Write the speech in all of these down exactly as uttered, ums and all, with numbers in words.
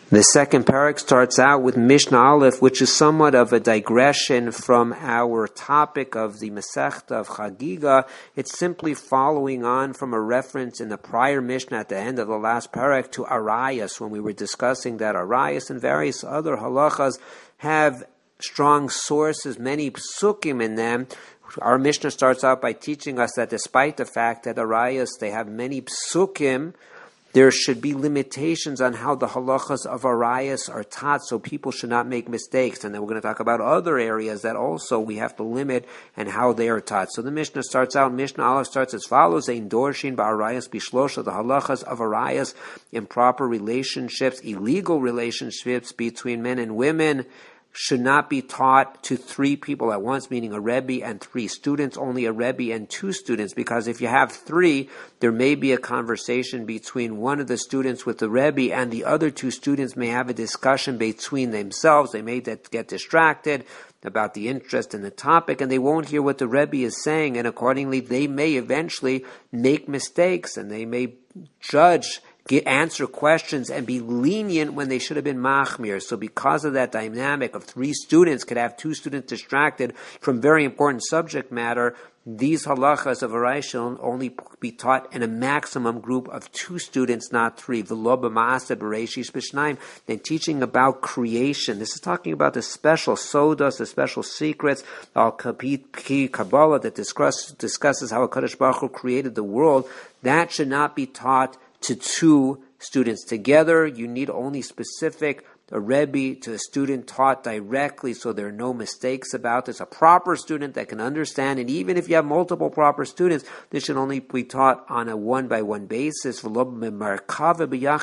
The second parak starts out with Mishnah Aleph, which is somewhat of a digression from our topic of the Masechta of Chagiga. It's simply following on from a reference in the prior Mishnah at the end of the last parak to Arayas, when we were discussing that Arayas and various other halachas have strong sources, many psukim in them. Our Mishnah starts out by teaching us that despite the fact that Arayas, they have many psukim, there should be limitations on how the halachas of Arayas are taught, so people should not make mistakes. And then we're going to talk about other areas that also we have to limit and how they are taught. So the Mishnah starts out, Mishnah Aleph starts as follows: Ein dorshin ba'arayas bishlosha, the halachas of Arayas, improper relationships, illegal relationships between men and women, should not be taught to three people at once, meaning a Rebbe and three students, only a Rebbe and two students, because if you have three, there may be a conversation between one of the students with the Rebbe, and the other two students may have a discussion between themselves. They may get distracted about the interest in the topic, and they won't hear what the Rebbe is saying, and accordingly they may eventually make mistakes, and they may judge Get, answer questions and be lenient when they should have been machmir. So because of that dynamic of three students could have two students distracted from very important subject matter, these halachas of Arayas shall only be taught in a maximum group of two students, not three. V'lo b'ma'aseh b'reishis b'shnayim. Then teaching about creation. This is talking about the special sodas, the special secrets, al kapit Kabbalah that discuss, discusses how HaKadosh Baruch Hu created the world. That should not be taught to two students together. You need only specific, a Rebbe to a student taught directly, so there are no mistakes about this. A proper student that can understand, and even if you have multiple proper students, this should only be taught on a one-by-one basis. And when it comes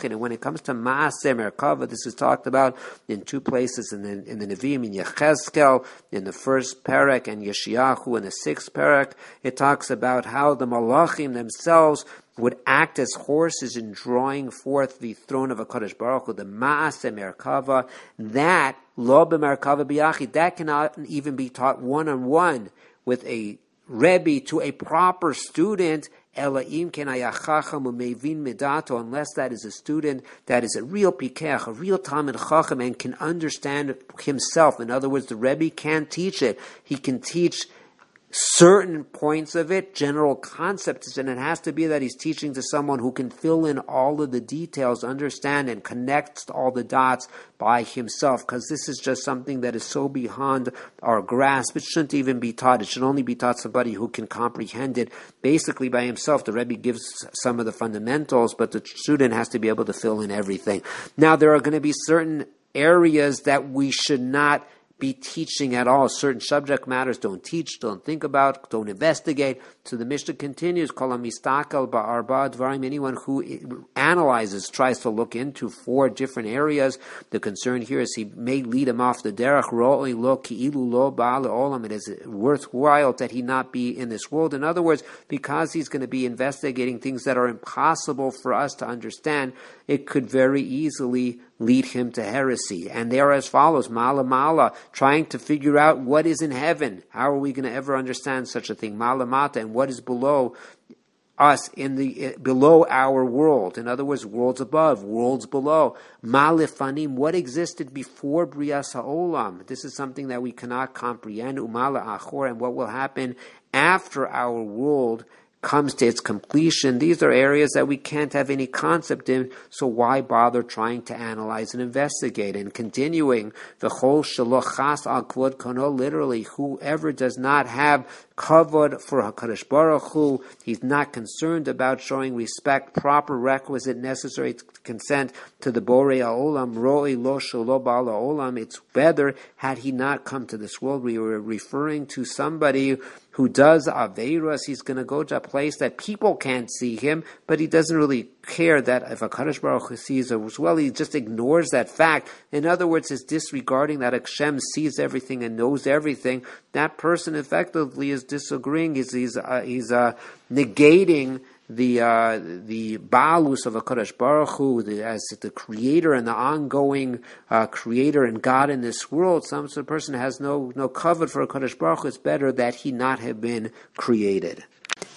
to Maaseh Merkava, this is talked about in two places in the, in the Nevi'im, in Yechezkel, in the first parak, and Yeshayahu in the sixth parak. It talks about how the Malachim themselves would act as horses in drawing forth the throne of HaKadosh Baruch Hu, the Maaseh Merkava. That, Lo b'Merkava b'Yachid, that cannot even be taught one-on-one with a Rebbe to a proper student, Elaim ken hayachacham u'mevin midato, unless that is a student that is a real pikech, a real Talmid Chacham, and can understand himself. In other words, the Rebbe can't teach it. He can teach certain points of it, general concepts, and it has to be that he's teaching to someone who can fill in all of the details, understand and connect all the dots by himself, because this is just something that is so beyond our grasp. It shouldn't even be taught. It should only be taught somebody who can comprehend it basically by himself. The Rebbe gives some of the fundamentals, but the student has to be able to fill in everything. Now, there are going to be certain areas that we should not be teaching at all. Certain subject matters don't teach, don't think about, don't investigate. So the Mishnah continues, Kol hamistakal ba'arba dvarim, anyone who analyzes, tries to look into four different areas. The concern here is he may lead him off the derech, ro'oi lo ki'ilu lo ba'al olam. It is worthwhile that he not be in this world. In other words, because he's going to be investigating things that are impossible for us to understand, it could very easily lead him to heresy. And they are as follows: Mala Mala, trying to figure out what is in heaven. How are we going to ever understand such a thing? Mala Mata, and what is below us, in the uh, below our world. In other words, worlds above, worlds below. Malifanim, what existed before Brias HaOlam. This is something that we cannot comprehend. Umala Achor, and what will happen after our world comes to its completion. These are areas that we can't have any concept in, so why bother trying to analyze and investigate? And continuing, v'chol shelo chas al kvod kono, literally, whoever does not have kavod for HaKadosh Baruch Hu, he's not concerned about showing respect, proper requisite necessary consent to the Borei HaOlam, ro'i lo shelo ba'al HaOlam. It's better had he not come to this world. We were referring to somebody who does Aveiros. He's going to go to a place that people can't see him, but he doesn't really care that if HaKadosh Baruch Hu sees as well. He just ignores that fact. In other words, is disregarding that Hashem sees everything and knows everything. That person effectively is disagreeing. He's he's uh, he's uh, negating the uh, the Baalus of HaKadosh Baruch Hu, the, as the creator and the ongoing uh, creator and God in this world. Some sort of person has no no covet for HaKadosh Baruch Hu. It's better that he not have been created.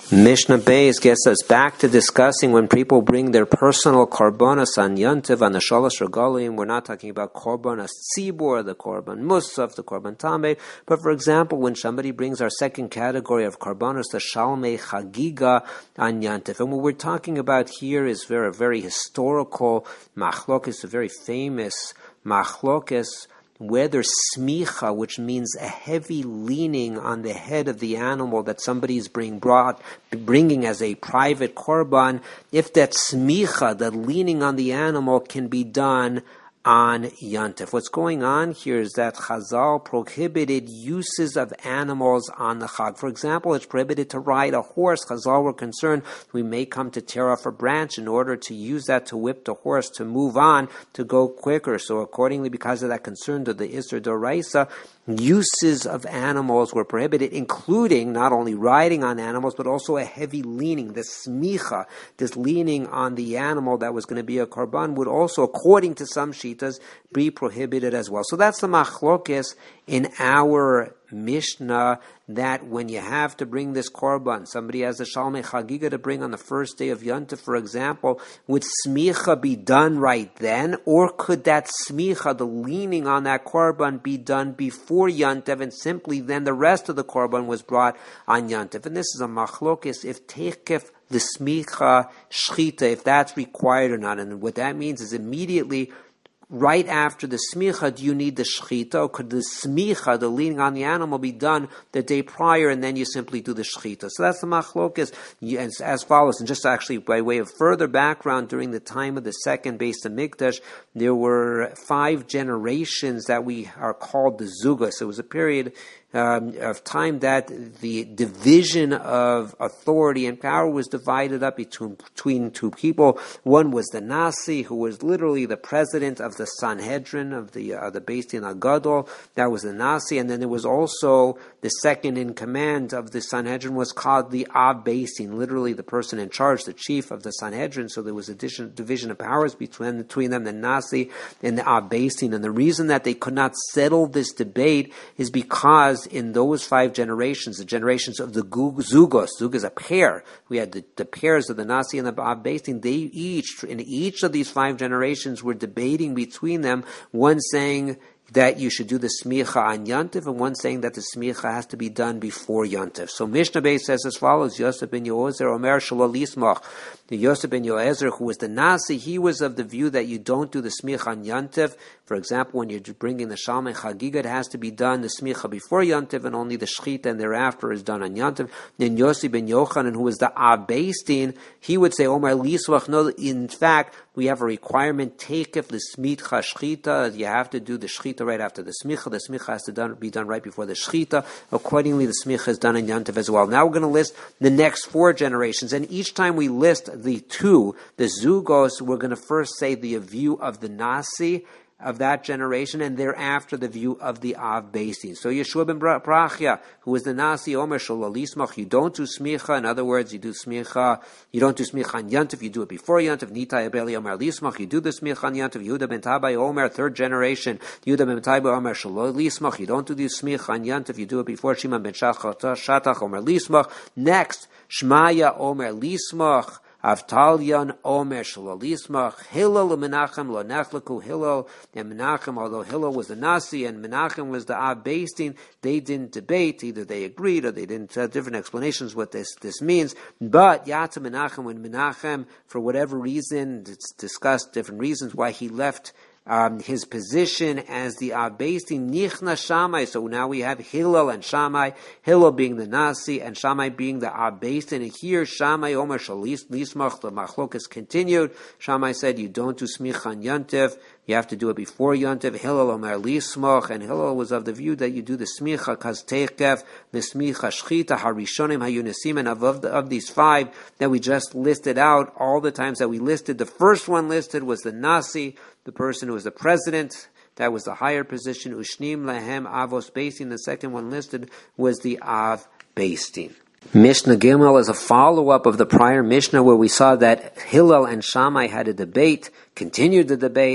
Mishnah Beis gets us back to discussing when people bring their personal korbanos on Yontiv, on the Shalosh Regalim. We're not talking about korbanos tzibur, the korban musaf, the korban tameh, but for example, when somebody brings our second category of korbanos, the shalmei chagiga on Yontiv. And what we're talking about here is very, very historical machlokes, a very famous machlokes, whether smicha, which means a heavy leaning on the head of the animal that somebody is bring brought, bringing as a private korban, if that smicha, that leaning on the animal, can be done on Yontif. What's going on here is that Chazal prohibited uses of animals on the Chag. For example, it's prohibited to ride a horse. Chazal were concerned we may come to tear off a branch in order to use that to whip the horse to move on, to go quicker. So accordingly, because of that concern to the Isser Doraisa, uses of animals were prohibited, including not only riding on animals, but also a heavy leaning. The smicha, this leaning on the animal that was going to be a korban, would also, according to some shitas, be prohibited as well. So that's the machlokes in our Mishnah, that when you have to bring this korban, somebody has a shalmei chagiga to bring on the first day of Yontif, for example, would smicha be done right then, or could that smicha, the leaning on that korban, be done before Yontif, and simply then the rest of the korban was brought on Yontif? And this is a machlokes if tekef the smicha shchita, if that's required or not. And what that means is immediately right after the smicha, do you need the shechita, or could the smicha, the leaning on the animal, be done the day prior, and then you simply do the shechita? So that's the machlokes as, as follows. And just actually by way of further background, during the time of the second Beis Hamikdash, there were five generations that we are called the Zugas. It was a period Um, of time that the division of authority and power was divided up between, between two people. One was the Nasi, who was literally the president of the Sanhedrin, of the uh, the Beis Din Agadol. That was the Nasi. And then there was also the second in command of the Sanhedrin was called the Av Beis Din, literally the person in charge, the chief of the Sanhedrin. So there was a division of powers between, between them, the Nasi and the Av Beis Din. And the reason that they could not settle this debate is because in those five generations, the generations of the Zugos, Zug is a pair. We had the, the pairs of the Nasi and the Av Beis Din. They each, in each of these five generations, were debating between them, one saying that you should do the smicha on Yontif, and one saying that the smicha has to be done before Yontif. So Mishnah Beis says as follows: Yosef ben Yoezer Omer Shelo Lismach. The Yosef ben Yoezer, who was the Nasi, he was of the view that you don't do the smicha on Yontif. For example, when you're bringing the shalmei chagiga, it has to be done the smicha before Yontif, and only the shechita and thereafter is done on Yontif. Then Yosef ben Yochanan, who was the Av Beis Din, he would say Omer Lismach. No, in fact, we have a requirement, takef the smicha shechita. You have to do the shechita right after the smicha. The smicha has to done, be done right before the shechita. Accordingly, the smicha is done in Yontif as well. Now we're going to list the next four generations, and each time we list the two, the Zugos, we're going to first say the view of the Nasi of that generation, and thereafter the view of the Av Beis Din. So Yeshua ben Brachia, who was the Nasi, Omer Shelo Lismach, you don't do smicha. In other words, you do smicha, you don't do smicha on Yontif, you do it before Yontif. Nitai Abeli Omer Lismach, you do the smicha on Yontif. Yehuda ben Tabai Omer, third generation, Yehuda ben Tabai Omer Shelo Lismach, you don't do the smicha on Yontif, you do it before. Shimon ben Shatach Omer Lismach. Next, Shmaya Omer Lismach, Avtalyan Omer Shelo Lismach, Hillel and Menachem lo nechlaku. Hillel and Menachem, although Hillel was the Nasi and Menachem was the Av Beis Din, they didn't debate. Either they agreed or they didn't have different explanations what this, this means. But Yata Menachem, and Menachem, for whatever reason, it's discussed different reasons why he left Um, his position as the Av Beis Din, Nichna Shammai. So now we have Hillel and Shammai, Hillel being the Nasi and Shammai being the Av Beis Din. And here Shammai Omer Shel Lismach, the Machlokas continued. Shammai said you don't do smicha on Yontif, you have to do it before Yontif. Hillel Omer Lismach, and Hillel was of the view that you do the smicha kaz tekef, the smicha shchita harishonim hayunesim. And of, of, the, of these five that we just listed out, all the times that we listed, the first one listed was the Nasi, the person who was the president. That was the higher position. Ushnim lahem avos Beis Din. The second one listed was the Av Beis Din. Mishnah Gimel is a follow-up of the prior Mishnah where we saw that Hillel and Shammai had a debate, continued the debate,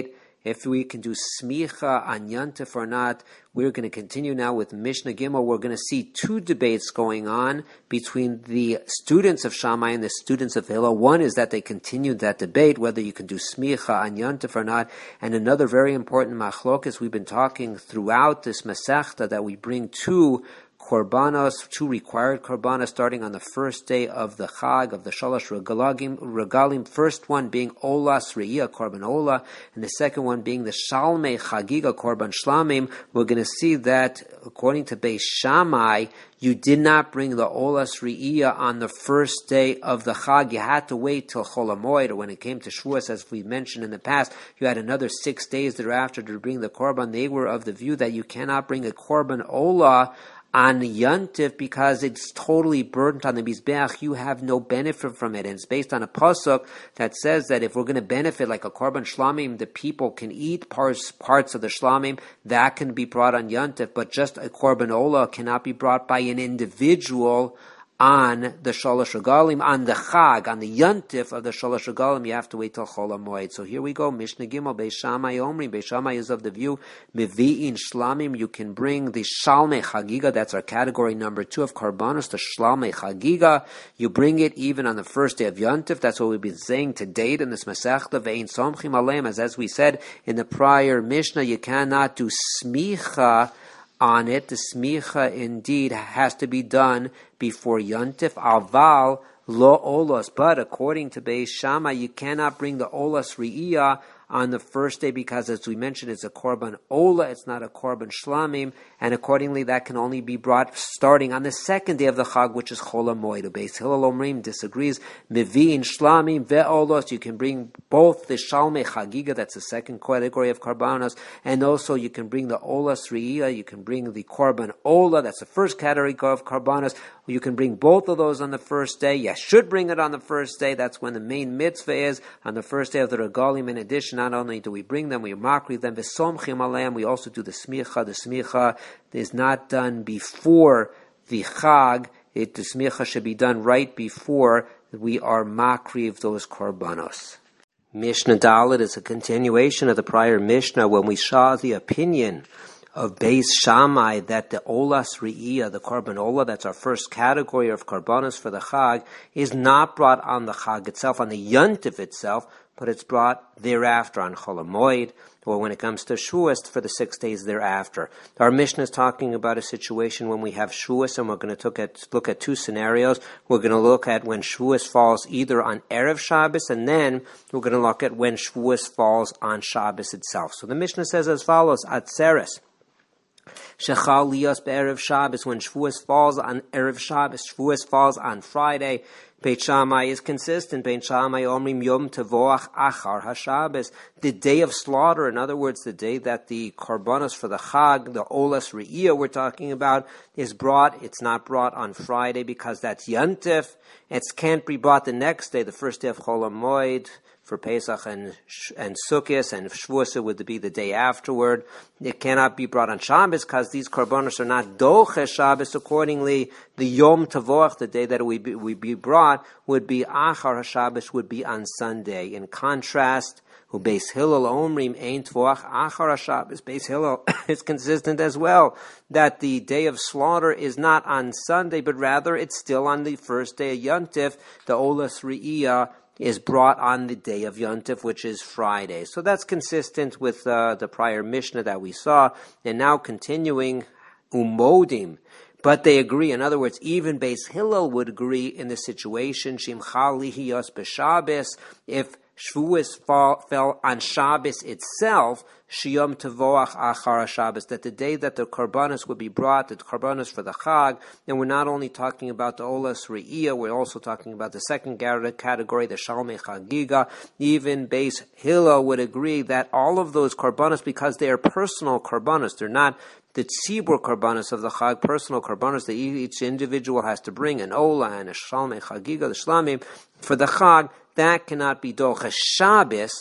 if we can do smicha on Yontif or not. We're going to continue now with Mishnah Gimel. We're going to see two debates going on between the students of Shammai and the students of Hillel. One is that they continued that debate, whether you can do smicha on Yontif or not. And another very important machlokes, we've been talking throughout this Masechta that we bring two korbanos, two required korbanos, starting on the first day of the Chag, of the Shalosh Regalim, regalim, first one being Olas Re'iyah, Korban Ola, and the second one being the Shalmei Chagiga, Korban Shlamim. We're going to see that, according to Beis Shammai, you did not bring the Olas Re'iyah on the first day of the Chag. You had to wait till Chol HaMoed, or when it came to Shavuos, as we mentioned in the past, you had another six days thereafter to bring the Korban. They were of the view that you cannot bring a Korban Ola on Yontif because it's totally burdened on the Mizbeach. You have no benefit from it. And it's based on a pasuk that says that if we're going to benefit like a Korban Shlamim, the people can eat parts, parts of the Shlamim, that can be brought on Yontif, but just a Korban Ola cannot be brought by an individual on the Shalosh Regalim, on the Chag, on the Yontif of the Shalosh Regalim. You have to wait till Chol HaMoed. So here we go, Mishnah Gimel, Beis Shammai Omri. Beis Shammai is of the view, Mevi'in Shlamim, you can bring the Shalmei Chagiga, that's our category number two of Karbanos, the Shalmei Chagiga. You bring it even on the first day of Yontif. That's what we've been saying to date in this Masechta, Ve'in Somchim Aleim, as, as we said in the prior Mishnah, you cannot do smicha on it. The smicha indeed has to be done before Yontif. Aval lo olos, but according to Beis Shammai, you cannot bring the olas re'iyah on the first day because, as we mentioned, it's a korban ola, it's not a korban shlamim, and accordingly that can only be brought starting on the second day of the Chag, which is Chol HaMoed. Beis Hillel Omrim disagrees. Mevi'in shlamim ve'olos, you can bring both the shalmei chagiga, that's the second category of karbanos, and also you can bring the olas re'iyah, you can bring the korban ola, that's the first category of karbanos. You can bring both of those on the first day. You should bring it on the first day. That's when the main mitzvah is, on the first day of the regalim. In addition, not only do we bring them, we makri them, v'somchim aleim, we also do the smicha. The smicha is not done before the chag. It, the smicha should be done right before we are makriv those korbanos. Mishnah Dalet is a continuation of the prior Mishnah when we saw the opinion of Beis Shammai that the olas re'iyah, the korban ola, that's our first category of korbanos for the chag, is not brought on the chag itself, on the yontif itself, but it's brought thereafter on Chol HaMoed, or when it comes to Shavuos for the six days thereafter. Our Mishnah is talking about a situation when we have Shavuos, and we're going to look at, look at two scenarios. We're going to look at when Shavuos falls either on Erev Shabbos, and then we're going to look at when Shavuos falls on Shabbos itself. So the Mishnah says as follows, Atzeres Shechal Liyos be'erev Shabbos, when Shavuos falls on Erev Shabbos, Shavuos falls on Friday. Beit Shammai is consistent. Beit Shammai omrim yom tevoach achar haShabbos, the day of slaughter. In other words, the day that the korbanos for the Chag, the olas re'iyah we're talking about, is brought. It's not brought on Friday because that's Yontif. It can't be brought the next day, the first day of Chol HaMoed, for Pesach and and Sukkot, and Shavuos would be the day afterward. It cannot be brought on Shabbos because these korbanos are not doche Shabbos. Accordingly, the Yom Tavoach, the day that it would be, would be brought, would be Achar HaShabbos, would be on Sunday. In contrast, Beis Hillel Omrim Ein Tvoach Achar HaShabbos, Beis Hillel is consistent as well, that the day of slaughter is not on Sunday, but rather it's still on the first day of Yontif, the Olas Re'iyah is brought on the day of Yontif, which is Friday. So that's consistent with uh, the prior Mishnah that we saw. And now continuing, Umodim. But they agree. In other words, even Beis Hillel would agree in the situation, Shimcha Lihiyos B'Shabbos, if Shavuos fall, fell on Shabbos itself, Shiyom Tevoach Achar Shabbos, that the day that the korbanos would be brought, the korbanos for the Chag, and we're not only talking about the Olas Re'iyah, we're also talking about the second category, the Shalmei Chagiga. Even Beis Hillel would agree that all of those korbanos, because they are personal korbanos, they're not the tzibur korbanos of the Chag, personal korbanos that each individual has to bring, an Ola and a Shalmei Chagiga, the Shlamim, for the Chag, that cannot be doche Shabbos.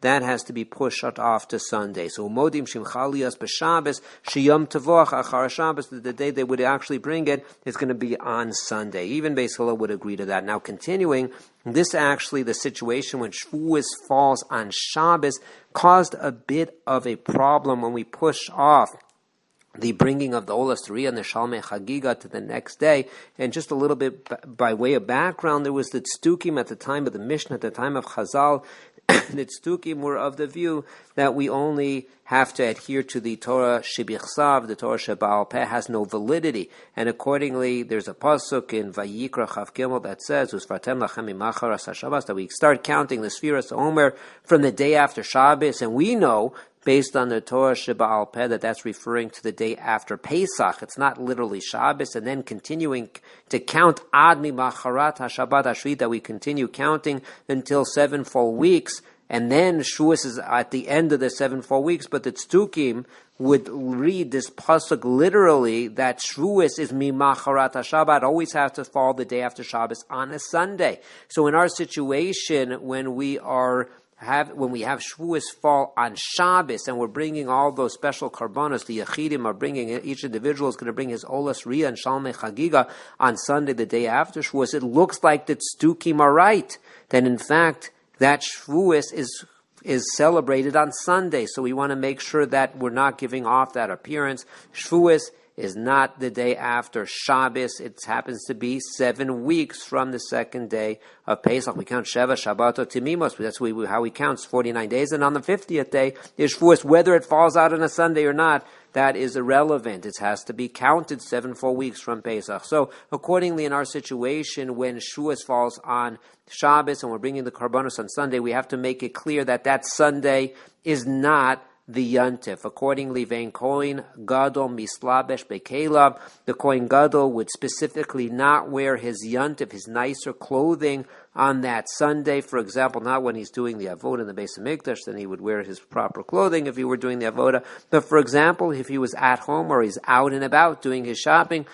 that has to be pushed off to Sunday. So Modim Shimchalias B'Shabbos Shiyom Tavoch Achar Shabbos, the day they would actually bring it is going to be on Sunday. Even Beis Hillel would agree to that. Now continuing, this actually, the situation when Shavuos falls on Shabbos caused a bit of a problem when we push off the bringing of the Olas Tzuriya and the Shalmei Chagiga to the next day. And just a little bit b- by way of background, there was the Tzdukim at the time of the Mishnah, at the time of Chazal. The Tzdukim were of the view that we only have to adhere to the Torah Shebichsav, the Torah Sheba'al Peh has no validity. And accordingly, there's a pasuk in Vayikra Chav Gimel that says, Usfartem lachem imacharas haShabbos, that we start counting the Sfiras Omer from the day after Shabbos, and we know based on the Torah Sheba'al Peh that that's referring to the day after Pesach. It's not literally Shabbos, and then continuing to count Ad Mimacharat HaShabbat HaShvi, that we continue counting until seven full weeks, and then Shavuos is at the end of the seven full weeks, but the Tzdukim would read this pasuk literally that Shavuos is Mimacharat HaShabbat, always has to fall the day after Shabbos on a Sunday. So in our situation, when we are Have, when we have Shavuos fall on Shabbos and we're bringing all those special karbanos, the Yechidim are bringing, each individual is going to bring his Olas Tzuriya and Shalmei Chagiga on Sunday, the day after Shavuos, it looks like the Tzdukim are right. That in fact, that Shavuos is is celebrated on Sunday. So we want to make sure that we're not giving off that appearance. Shavuos is not the day after Shabbos. It happens to be seven weeks from the second day of Pesach. We count Sheva, Shabbatot, Timimos. That's how we count, forty-nine days. And on the fiftieth day is Shavuos. Whether it falls out on a Sunday or not, that is irrelevant. It has to be counted seven full weeks from Pesach. So accordingly, in our situation, when Shavuos falls on Shabbos and we're bringing the Karbanos on Sunday, we have to make it clear that that Sunday is not the Yontif. Accordingly, Vein Kohen Gadol Mislabesh Bekelav, the Kohen Gadol would specifically not wear his Yontif, his nicer clothing, on that Sunday. For example, not when he's doing the Avodah in the Beis Hamikdash, then he would wear his proper clothing if he were doing the Avodah. But for example, if he was at home or he's out and about doing his shopping,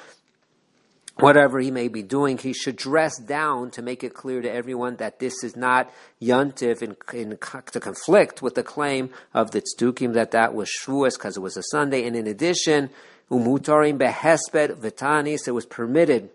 whatever he may be doing, he should dress down to make it clear to everyone that this is not Yontif in, in, to conflict with the claim of the Tzdukim that that was Shavuos because it was a Sunday. And in addition, Umutarim behesped v'tanis, it was permitted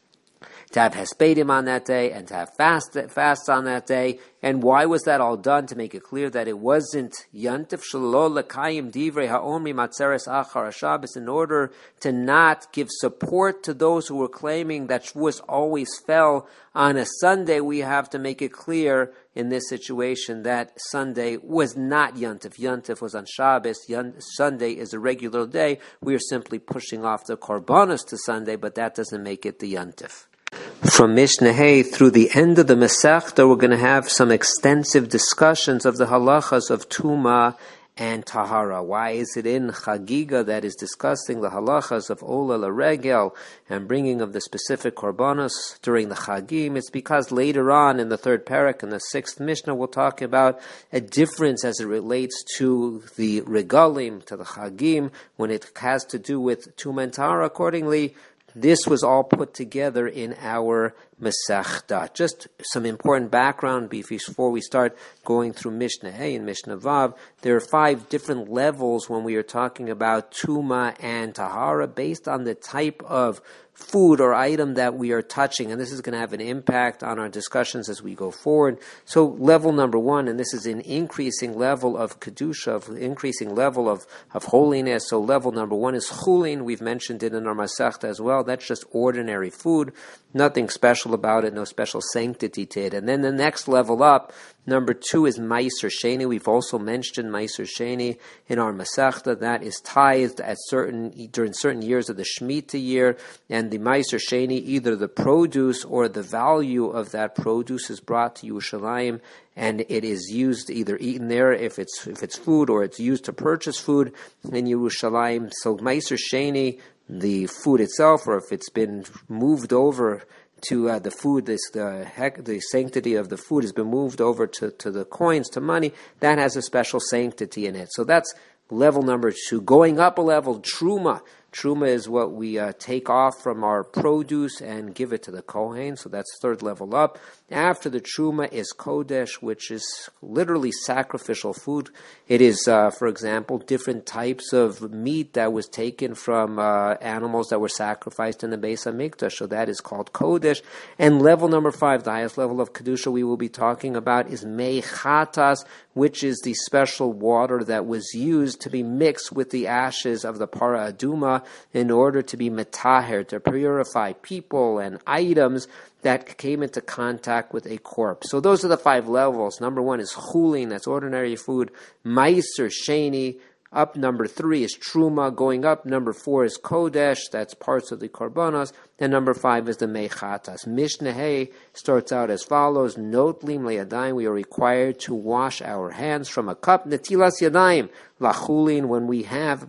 to have hespedim on that day and to have fast, fasts on that day. And why was that all done? To make it clear that it wasn't Yantif Shelo L'Kayim Divrei Ha'omri Matzeres Achar HaShabbos, in order to not give support to those who were claiming that Shavuos always fell on a Sunday. We have to make it clear in this situation that Sunday was not Yantif. Yantif was on Shabbos. Yant- Sunday is a regular day. We are simply pushing off the Korbanos to Sunday, but that doesn't make it the Yantif. From Mishnah Hay through the end of the Masechta, we're going to have some extensive discussions of the halachas of Tuma and Tahara. Why is it in Chagiga that is discussing the halachas of Ola L'Regel and bringing of the specific korbanos during the Chagim? It's because later on in the third parak, in the sixth Mishnah, we'll talk about a difference as it relates to the Regalim, to the Chagim, when it has to do with Tuma and Tahara. Accordingly, this was all put together in our Masechta. Just some important background before we start going through Mishnah Hey and Mishnah Vav. There are five different levels when we are talking about Tuma and Tahara based on the type of food or item that we are touching, and this is going to have an impact on our discussions as we go forward. So level number one, and this is an increasing level of Kedusha, of increasing level of, of holiness. So level number one is Chulin. We've mentioned it in our Masechta as well. That's just ordinary food, nothing special about it, no special sanctity to it. And then the next level up, number two, is Meiser Sheni. We've also mentioned Meiser Sheni in our Masechta. That is tithed at certain during certain years of the Shemitah year, and the Meiser Sheni, either the produce or the value of that produce is brought to Yerushalayim, and it is used, either eaten there if it's if it's food, or it's used to purchase food in Yerushalayim. So Meiser Sheni, the food itself, or if it's been moved over to uh, the food, this the heck, the sanctity of the food has been moved over to, to the coins, to money, that has a special sanctity in it. So that's level number two. Going up a level, Truma. Truma is what we uh, take off from our produce and give it to the Kohen, so that's third level up. After the Truma is Kodesh, which is literally sacrificial food. It is, uh, for example, different types of meat that was taken from uh, animals that were sacrificed in the Beis HaMikdash, so that is called Kodesh. And level number five, the highest level of Kedusha we will be talking about, is Mei Chatas, which is the special water that was used to be mixed with the ashes of the Para Aduma in order to be metaher, to purify people and items that came into contact with a corpse. So those are the five levels. Number one is chulin, that's ordinary food. Meiser sheni. Up number three is truma. Going up, number four is kodesh, that's parts of the korbanos. And number five is the mechatas. Mishnah Hay starts out as follows: Notlim le'yadayim, we are required to wash our hands from a cup. Netilas yadayim lachulin, when we have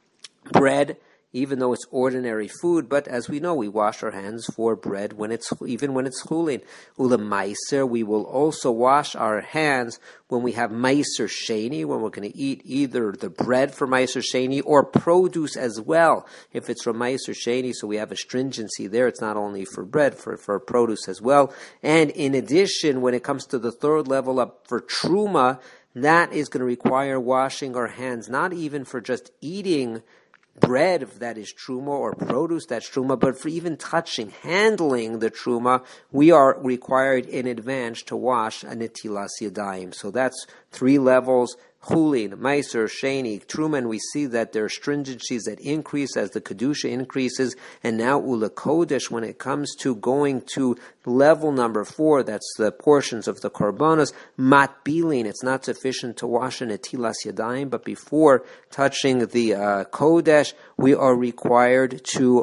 bread, even though it's ordinary food, but as we know, we wash our hands for bread when it's even when it's chulin. Ula meiser, we will also wash our hands when we have meiser sheni, when we're going to eat either the bread for meiser sheni or produce as well, if it's from meiser sheni. So we have a stringency there. It's not only for bread, for, for produce as well. And in addition, when it comes to the third level up for truma, that is going to require washing our hands, not even for just eating bread that is truma or produce that's truma, but for even touching, handling the truma, we are required in advance to wash a netilas yadayim. So that's three levels: chulin, meiser, sheni, truma, and we see that there are stringencies that increase as the kedusha increases. And now ula kodesh, when it comes to going to level number four, that's the portions of the korbanos, matbilin, it's not sufficient to wash a netilas yadayim, but before touching the uh, kodesh, we are required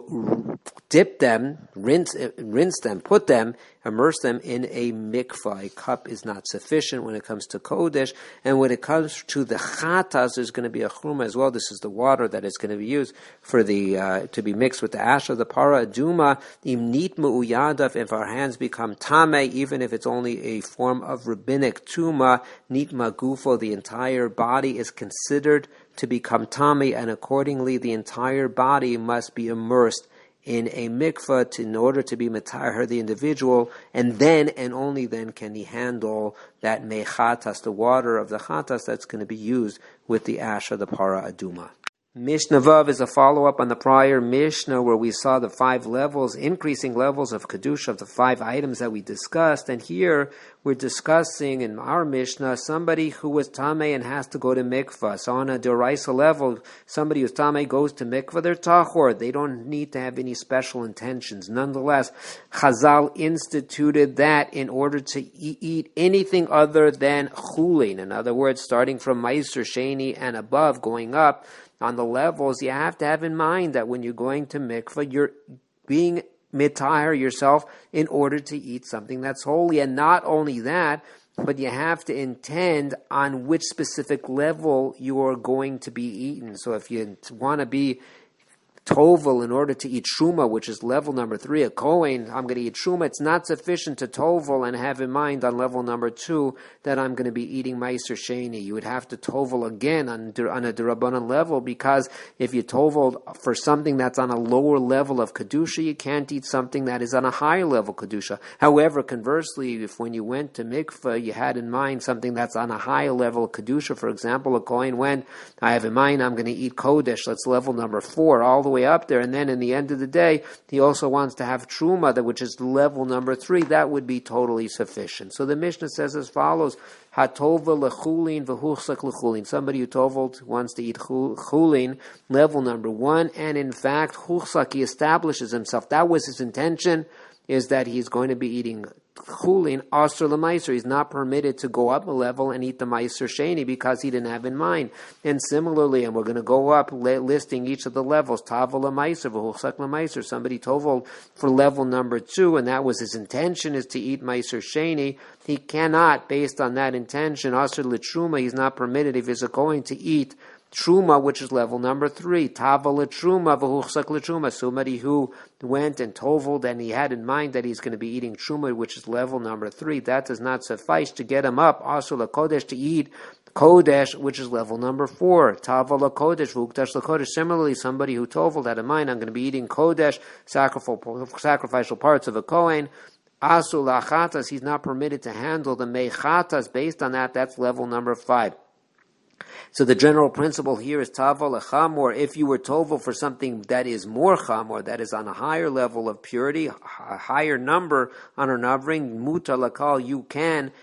to dip them, rinse, rinse them, put them, immerse them in a mikvah. A cup is not sufficient when it comes to kodesh, and when it comes to the chatas, there's going to be a chuma as well. This is the water that is going to be used for the uh, to be mixed with the ash of the para aduma. Im nitmu uyadav, if our hands become tame, even if it's only a form of rabbinic tuma, nitma gufo, the entire body is considered to become tame, and accordingly the entire body must be immersed in a mikvah to, in order to be metaher the individual, and then and only then can he handle that mechatas, the water of the chatas that's going to be used with the ash of the para aduma. Mishnah Vav is a follow-up on the prior Mishnah where we saw the five levels, increasing levels of Kedusha of the five items that we discussed. And here we're discussing in our Mishnah somebody who was Tameh and has to go to Mikvah. So on a Doraisa level, somebody who's Tameh goes to Mikvah, they're Tahor. They don't need to have any special intentions. Nonetheless, Chazal instituted that in order to e- eat anything other than Chulin, in other words, starting from Meiser, Sheni, and above, going up, on the levels, you have to have in mind that when you're going to mikvah, you're being mitahar yourself in order to eat something that's holy. And not only that, but you have to intend on which specific level you are going to be eaten. So if you want to be tovel in order to eat truma, which is level number three, a kohen, I'm going to eat truma, it's not sufficient to tovel and have in mind on level number two that I'm going to be eating meiser sheni. You would have to tovel again on, on a derabanan level, because if you tovel for something that's on a lower level of kedusha, you can't eat something that is on a higher level kedusha. However, conversely, if when you went to mikveh, you had in mind something that's on a higher level of kedusha, for example, a kohen went, I have in mind I'm going to eat kodesh, that's level number four, all the way up there, and then in the end of the day, he also wants to have truma, which is level number three. That would be totally sufficient. So the Mishnah says as follows: Hatova lechulin v'huchsak lechulin. Somebody who toveled wants to eat chulin, level number one, and in fact, huchsak, he establishes himself. That was his intention, is that he's going to be eating chulin, asr l'maiser. He's not permitted to go up a level and eat the meiser sheni because he didn't have in mind. And similarly, and we're going to go up listing each of the levels, tavel l'maiser, v'huchsak l'maiser. Somebody toveled for level number two, and that was his intention, is to eat meiser sheni. He cannot, based on that intention, asr l'truma, he's not permitted if he's going to eat truma, which is level number three. Tavel l'truma v'huchsak l'truma. Somebody who went and toveled and he had in mind that he's going to be eating truma, which is level number three. That does not suffice to get him up, also l'kodesh, to eat Kodesh, which is level number four. Tavel Kodesh, Vukdash Kodesh. Similarly, somebody who tovel had in mind, I'm going to be eating Kodesh, sacrificial parts of a Kohen. Asul Lachatas, he's not permitted to handle the Mechatas. Based on that, that's level number five. So the general principle here is Tavel Chamor. If you were tovel for something that is more Chamor, that is on a higher level of purity, a higher number on a navring, Mutar Lakal, you can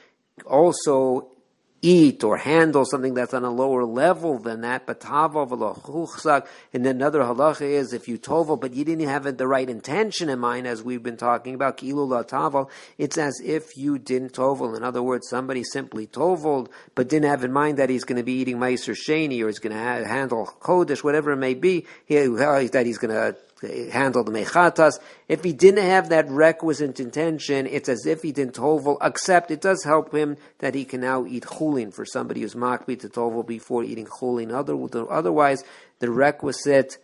also eat or handle something that's on a lower level than that, but tavel v'lo chuchzak. And then another halacha is if you tovel, but you didn't have the right intention in mind, as we've been talking about, ki'ilu la tavel, it's as if you didn't tovel. In other words, somebody simply toveled, but didn't have in mind that he's going to be eating meiser sheni, or he's going to ha- handle kodesh, whatever it may be, he, that he's going to handle the mechatas. If he didn't have that requisite intention, it's as if he didn't tovel, except it does help him that he can now eat chulin for somebody who's makbi to tovel before eating chulin. Other, otherwise, the requisite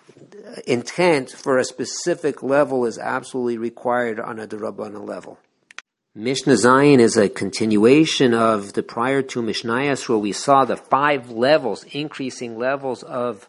intent for a specific level is absolutely required on a D'Rabbanan level. Mishnah Zayin is a continuation of the prior two Mishnayos, where we saw the five levels, increasing levels of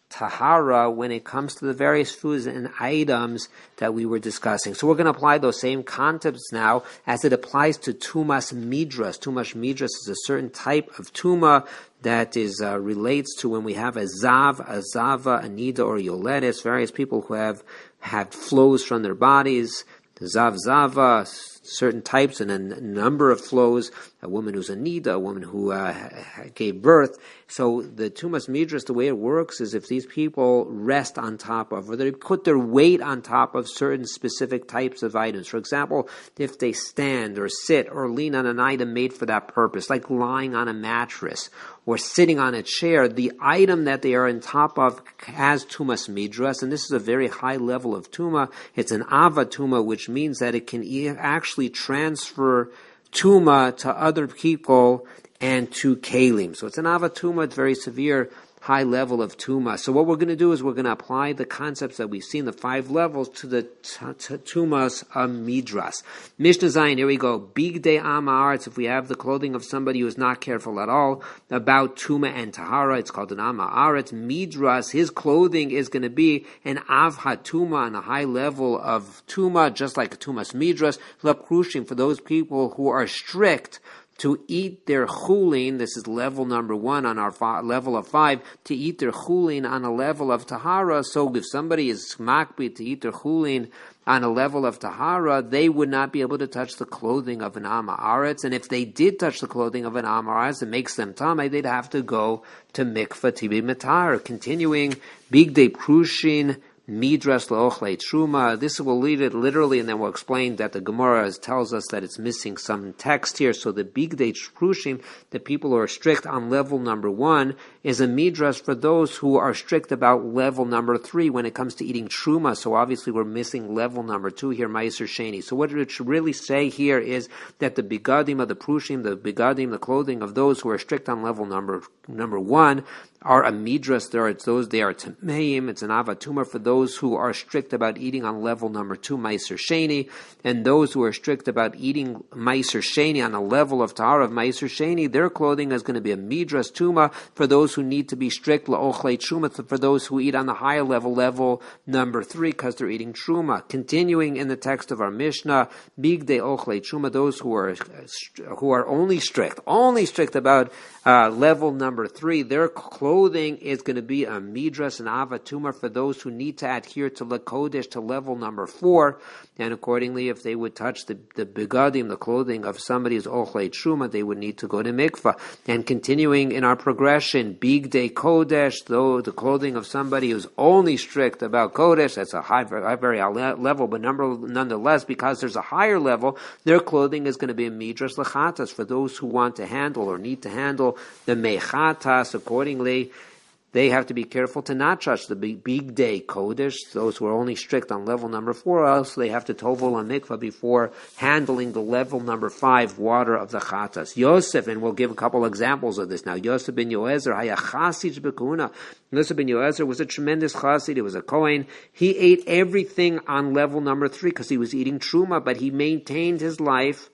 tahara when it comes to the various foods and items that we were discussing. So we're going to apply those same concepts now as it applies to tumas midras. Tumas midras is a certain type of tuma that is uh, relates to when we have a zav, a zava, a nida, or yoledes, various people who have had flows from their bodies, the zav zava, certain types and a number of flows, a woman who's a nida, a woman who uh, gave birth. So the tumas midras, the way it works is if these people rest on top of, or they put their weight on top of certain specific types of items. For example, if they stand or sit or lean on an item made for that purpose, like lying on a mattress or sitting on a chair, the item that they are on top of has tumas midras, and this is a very high level of tuma. It's an ava tuma, which means that it can actually transfer tuma to other people and to kalim. So it's an ava tuma, it's very severe, high level of tuma. So what we're going to do is we're going to apply the concepts that we've seen, the five levels, to the t- t- tumas of midras. Mishnah Zayin, here we go. Bigdei am haaretz, if we have the clothing of somebody who is not careful at all about tuma and tahara, it's called an am haaretz. Midras, his clothing is going to be an av hatuma, on a high level of tuma, just like a tumas midras. Laprushim, for those people who are strict to eat their chulin, this is level number one on our fi- level of five, to eat their chulin on a level of tahara. So if somebody is makbi to eat their chulin on a level of tahara, they would not be able to touch the clothing of an am haaretz. And if they did touch the clothing of an am haaretz, it makes them tamei, they'd have to go to mikvah to be matar. Continuing, bigdei prushin, midras laochlei truma. This will lead it literally, and then we'll explain that the Gemara tells us that it's missing some text here. So the bigdei prushim, the people who are strict on level number one, is a midras for those who are strict about level number three when it comes to eating truma. So obviously we're missing level number two here, meiser sheni. So what it should really say here is that the bigadim of the prushim, the bigadim, the clothing of those who are strict on level number number one, are a midras. There, it's those they are tameim. It's an avatuma for those who are strict about eating on level number two, meiser sheni, and those who are strict about eating meiser sheni on a level of tahara of meiser sheni. Their clothing is going to be a midras tuma for those who need to be strict laochlei truma, for those who eat on the higher level, level number three, because they're eating truma. Continuing in the text of our Mishnah, bigdei ochlei truma, those who are who are only strict, only strict about uh, level number three, their clothing is going to be a midras and avatuma for those who need to adhere to lakodesh, to level number four, and accordingly, if they would touch the, the begadim, the clothing of somebody's ochlei truma, they would need to go to mikvah. And continuing in our progression, bigdei kodesh, though the clothing of somebody who's only strict about kodesh, that's a high, very, very high level, but number, nonetheless, because there's a higher level, their clothing is going to be a midras lechatas for those who want to handle or need to handle the mechatas. Accordingly, they have to be careful to not touch the big, big day kodesh, those who are only strict on level number four, or else they have to tovel on mikvah before handling the level number five water of the chatas. Yosef, and we'll give a couple examples of this now. Yosef ben Yoezer, haya chasid bekuna. Yosef ben Yoezer was a tremendous chasid. He was a kohen. He ate everything on level number three because he was eating truma, but he maintained his life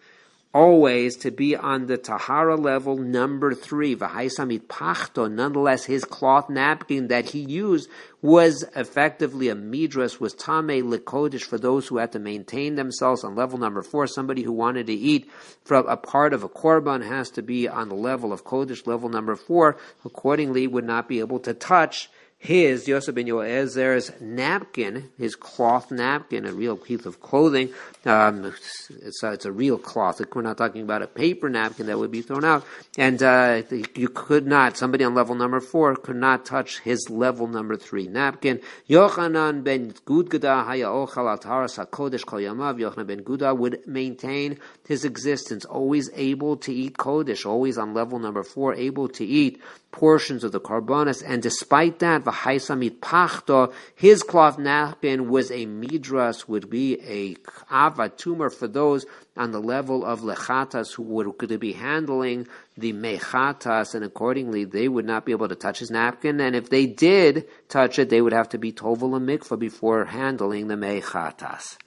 always to be on the tahara level number three. V'haisamit pachto, nonetheless, his cloth napkin that he used was effectively a midras, was tamei lekodish for those who had to maintain themselves on level number four. Somebody who wanted to eat from a part of a korban has to be on the level of kodesh, level number four. Accordingly, would not be able to touch his, Yosef ben Yoezer's napkin, his cloth napkin, a real piece of clothing. Um, it's, uh, it's a real cloth. We're not talking about a paper napkin that would be thrown out. And uh, you could not, somebody on level number four could not touch his level number three napkin. Yochanan ben Gudgada haya ochal al taharas hakodesh kol yamav. Yochanan ben Gudda would maintain his existence, always able to eat kodesh, always on level number four, able to eat portions of the karbanis, and despite that, v'haisamit pachto, his cloth napkin was a midras, would be a ava tumor for those on the level of lechatas who were going to be handling the mechatas, and accordingly they would not be able to touch his napkin, and if they did touch it, they would have to be tovel a mikvah before handling the mechatas.